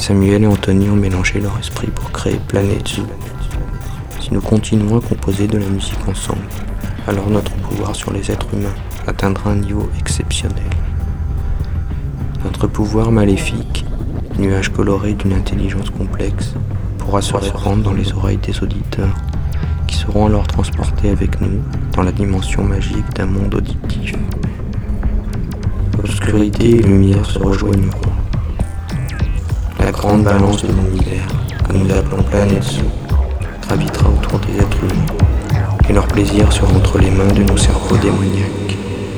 Samuel et Anthony ont mélangé leur esprit pour créer Planète Zoo. Si nous continuons à composer de la musique ensemble, alors notre pouvoir sur les êtres humains atteindra un niveau exceptionnel. Notre pouvoir maléfique, nuage coloré d'une intelligence complexe, pourra se répandre dans les oreilles des auditeurs, qui seront alors transportés avec nous dans la dimension magique d'un monde auditif. Obscurité et lumière se rejoigneront. La grande balance de l'univers, que nous appelons Planète Zoo, gravitera autour des êtres humains, et leur plaisir sera entre les mains de nos cerveaux démoniaques.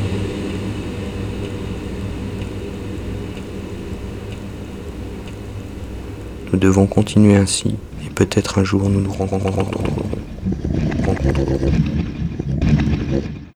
Nous devons continuer ainsi, et peut-être un jour nous nous rencontrerons.